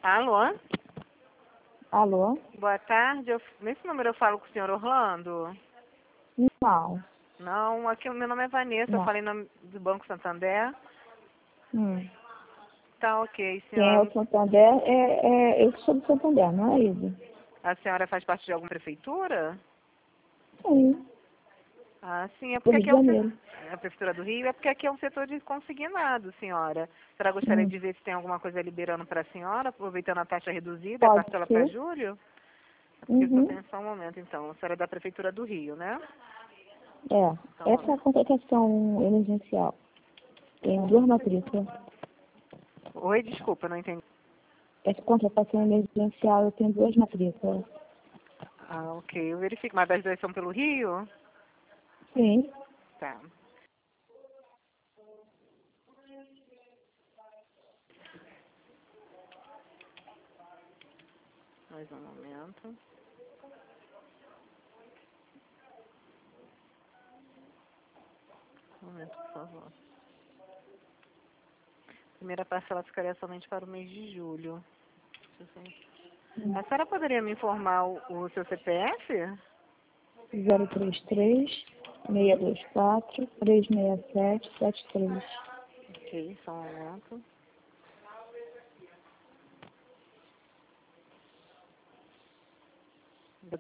Alô? Alô? Boa tarde. Nesse número eu falo com o senhor Orlando? Não. Não, aqui o meu nome é Vanessa, eu Não. falei do Banco Santander. Hum. Tá ok, Quem é senhor. o Santander eu que sou do Santander, não é Isa? A senhora faz parte de alguma prefeitura? Sim, Ah, sim, é do porque Rio aqui de é um setor... Janeiro. A prefeitura do Rio é porque aqui é um setor de consignado, senhora. A senhora gostaria Hum. de ver se tem alguma coisa liberando para a senhora, aproveitando a taxa reduzida, e a Pode parcela para ser? julho? É porque só Uhum. tem só um momento, então. A senhora é da prefeitura do Rio, né? É. Essa é a contratação emergencial. Tem duas matrículas. Oi, desculpa, não entendi. Essa contratação emergencial eu tenho duas matrículas. Ah, ok. Eu verifico. Mas as duas são pelo Rio? Sim. Tá. Mais um momento. Um momento, por favor. A primeira parcela ficaria somente para o mês de julho. A senhora poderia me informar o seu CPF? 033 624 367 73. Ok, só um momento. Do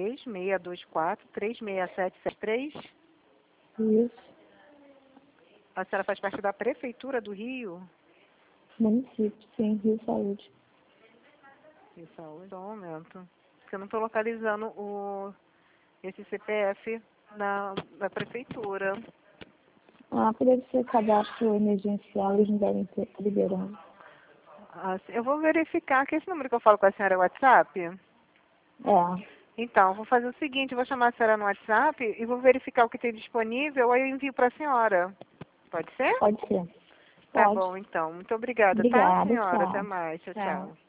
33-624-36773. Isso. A senhora faz parte da Prefeitura do Rio? Município, sim, Rio Saúde. Rio Saúde, só um momento. Porque eu não estou localizando esse CPF na Prefeitura. Ah, deve ser cadastro emergencial, eles não devem ter liberando. Eu vou verificar que esse número que eu falo com a senhora é WhatsApp. É, Então, eu vou fazer o seguinte, eu vou chamar a senhora no WhatsApp e vou verificar o que tem disponível, aí eu envio para a senhora. Pode ser? pode ser. Tá Pode. bom, então. Muito obrigada, tá, Obrigada, senhora? Até tchau. mais. Tchau, Tchau. tchau.